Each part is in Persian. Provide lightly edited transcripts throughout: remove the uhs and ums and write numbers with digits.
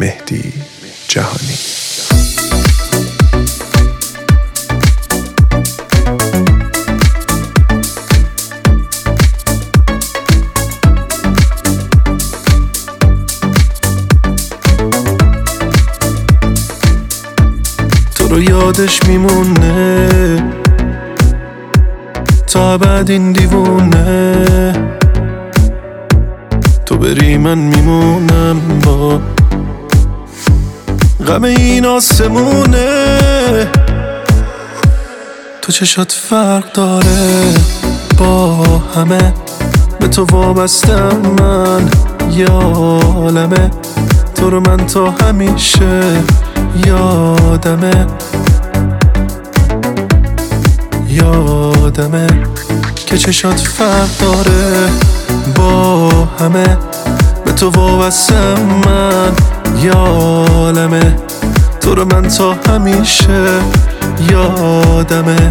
مهدی جهانی. تو رو یادش میمونه تا بعد این دیوونه، تو بری من میمونم با غم این آسمونه. تو چشات فرق داره با همه، به تو وابستم من یالمه، تو رو من تا همیشه یادمه که چشات فرق داره با همه، به تو وابستم من یالمه، تو رو من تا همیشه یادمه.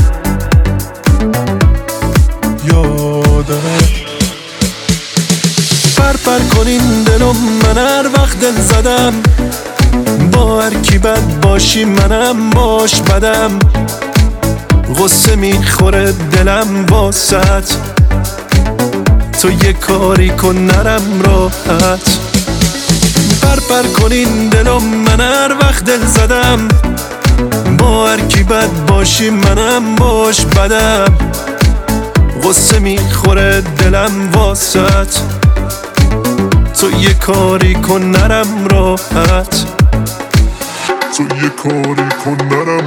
پر کنین دلم، من هر وقت دل زدم با هر کی بد باشی منم باش بدم، غصه میخوره دلم واسط، تو یه کاری کن نرم راحت. پر کنین دلم، من هر وقت دل زدم با هر کی بد باشی منم باش بدم، غصه میخوره دلم واسط، تو یه کاری کن نرم راحت، تو یه کاری کن نرم.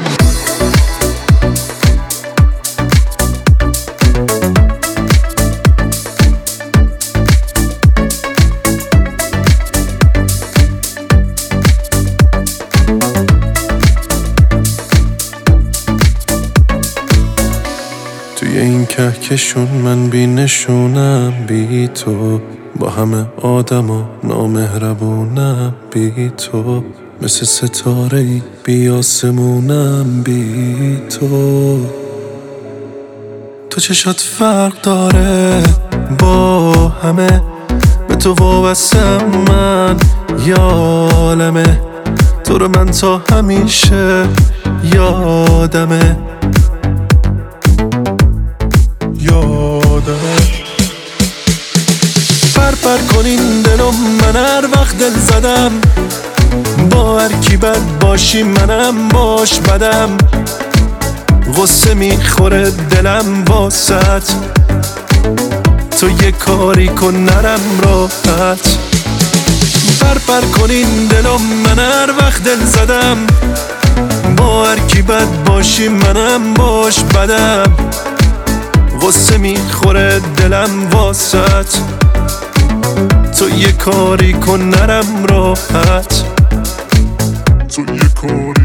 توی این کهکشون من بی نشونم بی تو، با همه آدم و نامهربونم بی تو، مثل ستاره ای بی آسمونم بی تو. تو چشات فرق داره با همه، به تو وابستم من یالمه، تو رو من تا همیشه یادمه پر کنین دلم، من هر وقت دل زدم با هر کی بد باشی منم باش بدم، غصه میخوره دلم واسط، تو یه کاری کن نرم راحت. پر کنین دلم، من هر وقت دل زدم با هر کی بد باشی منم باش بدم، غصه میخوره دلم واسط، تو یه کاری کن نرم راحت، تو یه کاری